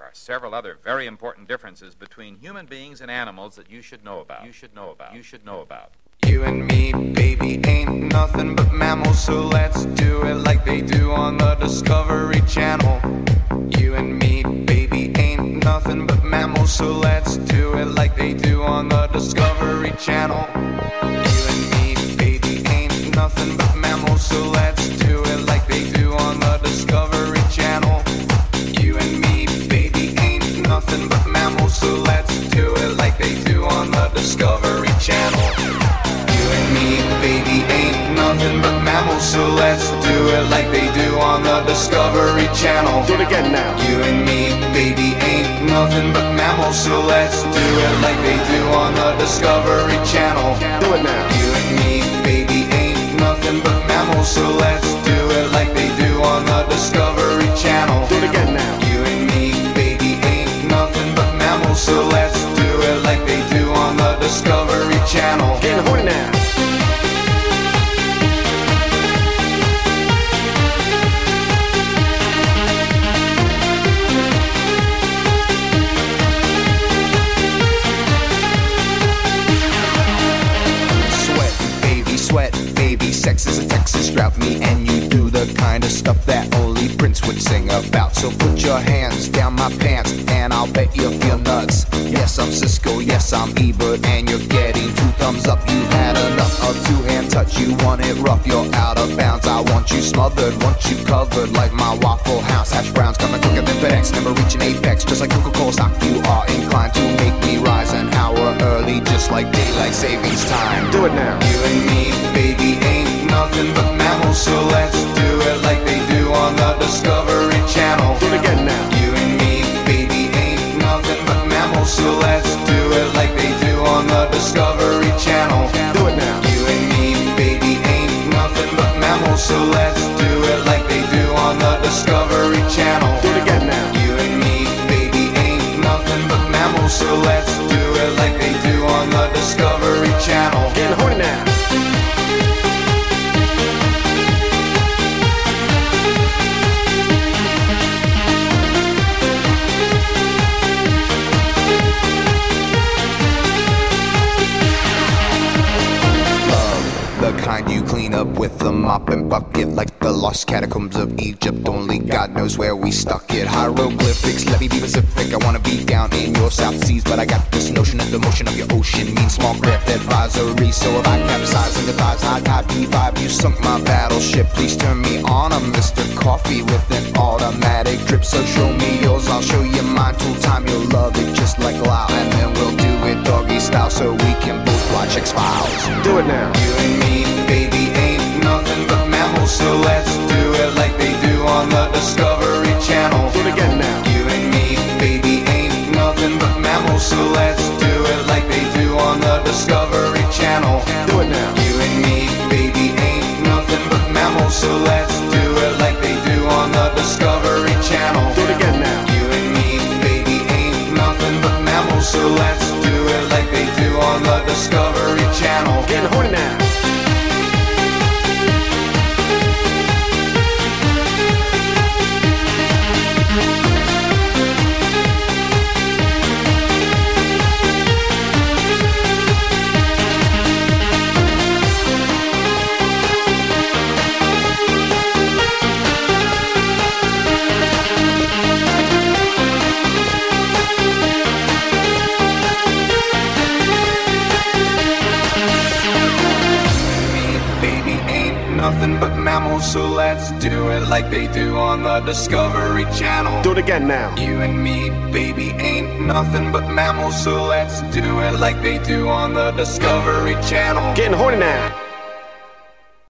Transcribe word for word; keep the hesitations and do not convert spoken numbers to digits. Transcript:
are several other very important differences between human beings and animals that you should know about. You should know about. You should know about. You and me, baby, ain't nothing but mammals, so let's do it like they do on the Discovery Channel. You and me, baby, ain't nothing but mammals, so let's do it like they do on the Discovery Channel. You and me, baby, ain't nothing but mammals, so let's do it like they do on the Discovery Channel. You and me, baby, ain't nothing but mammals, so let's do it like they do on the Discovery Channel. You and me, baby, ain't nothing but mammals, so let's do it like they do on the Discovery Channel. Do it again now. You and me, baby, ain't nothing but mammals, so let's do it like they do on the Discovery Channel. Do it now. You and me, baby, ain't nothing but mammals, so let's do it like they do on the Discovery Channel. Do it again now. You and me, baby, ain't nothing but mammals, so let's do it like they do on the Discovery Channel. Getting horny now. Sweat, baby, sex is a Texas drought. Me and you do the kind of stuff that only Prince would sing about. So put your hands down my pants and I'll bet you'll feel nuts. Yes, I'm Cisco, yes, I'm Ebert, and you're getting two thumbs up. You had enough of two-hand touch, you want it rough, you're out of bounds. I want you smothered, want you covered like my Waffle House. Hash browns coming quicker than FedEx, never reaching apex. Just like Coca-Cola stock, you are inclined to make me rise an hour early, just like daylight savings time. Do it now. You and me, baby, ain't nothing but mammals, so let's do it like they do on the Discovery Channel. Do it again now. You and me, baby, ain't nothing but mammals, so let's do it like they do on the Discovery Channel. Do it now. You and me, baby, ain't nothing but mammals, so let's do it like they do on the Discovery Channel. Do it again now. You and me, baby, ain't nothing but mammals, so let's do it like they do on the Discovery Channel. Getting horny now. The kind you clean up with a mop and bucket, like the lost catacombs of Egypt. Only God knows where we stuck it. Hieroglyphics, let me be Pacific. I wanna be down in your South Seas, but I got this notion that the motion of your ocean means small craft advisory. So if I capsize in the thighs, high tide P five, you sunk my battleship. Please turn me on. I'm Mister Coffee with an automatic drip. So show me yours, I'll show you mine. Tool time, you'll love it just like Lao, and then we'll do it doggy style so we can both watch X-Files. Do it now. You and me, baby, ain't nothing but mammals, so let's do it like they do on the Discovery Channel. Do it again now. You and me, baby, ain't nothing but mammals, so let's do it like they do on the Discovery Channel. Do it now. You and me, baby, ain't nothing but mammals, so let's do it like they do on the Discovery Channel. Do it again now. You and me, baby, ain't nothing but mammals, so let's do it like they do on the Discovery Channel. Getting horny now. Nothing but mammals, so let's do it like they do on the Discovery Channel. Do it again now. You and me, baby, ain't nothing but mammals, so let's do it like they do on the Discovery Channel. Getting horny now.